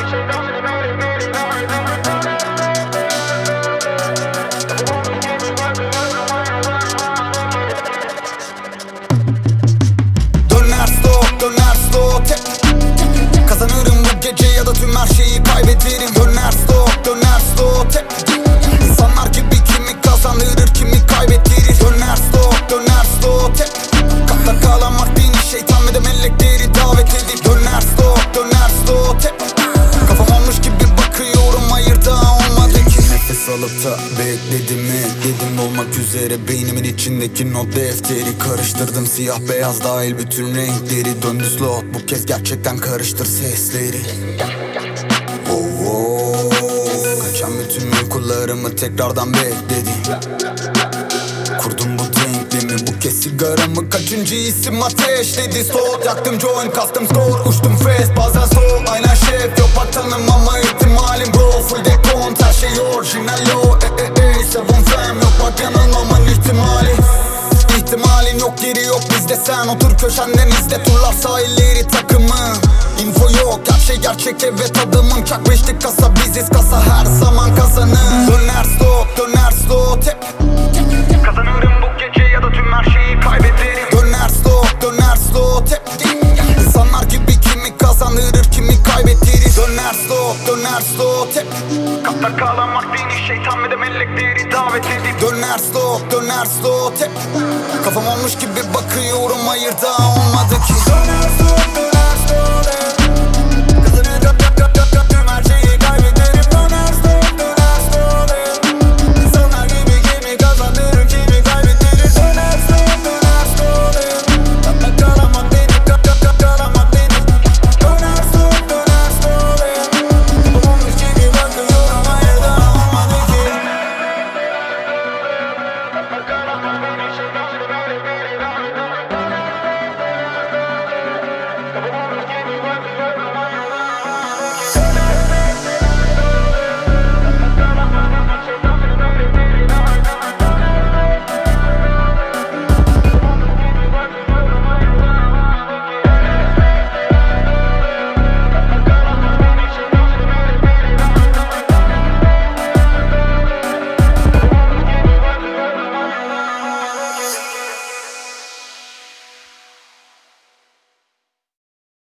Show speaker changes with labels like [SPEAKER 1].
[SPEAKER 1] Döner stop tek. Kazanırım bu gece ya da tüm her şeyi kaybederim. Döner stop tek. İnsanlar gibi kimi kazandırır kimi kaybettirir. Döner stop tek. Kapta kalan vaktiğini şeytan ve de melekleri davet edip. Döner stop tek. Kafam olmuş gibi bakıyorum, hayır daha olmadı ki. Nefes alıp da bekledim olmak üzere. Beynimin içindeki not defteri karıştırdım, siyah beyaz dahil bütün renkleri. Döndü slot, bu kez gerçekten karıştır sesleri. Kaçan bütün uykularımı tekrardan bekledim. Kurdum bu denklemi, bu kez sigaramı kaçıncı isim ateşledi. Sol yaktım joint, kastım skor, uçtum fast bazen sol. Aynen şef yok bak tanımama ihtimalim bro. Full dekont her şey orijinal o. Seven fam yok bak yanılmaman ihtimali. İhtimalin yok, geri yok bizde, sen otur köşenden izle turlar sahilleri takımı. Info yok, her şey gerçek evet adamım. Çak beşlik kasa biziz, kasa her zaman kazanır. Döner stop tek. Kazanırım bu gece ya da tüm her şeyi kaybederim. Döner stop tek. İnsanlar gibi kimi kazandırır kimi kaybettirir. Döner stop tek. Kapta kalan vaktiğini şeytan ve de melekleri davet edip. Döner stop tek. Kafam olmuş gibi bakıyorum, hayır daha olmadı ki.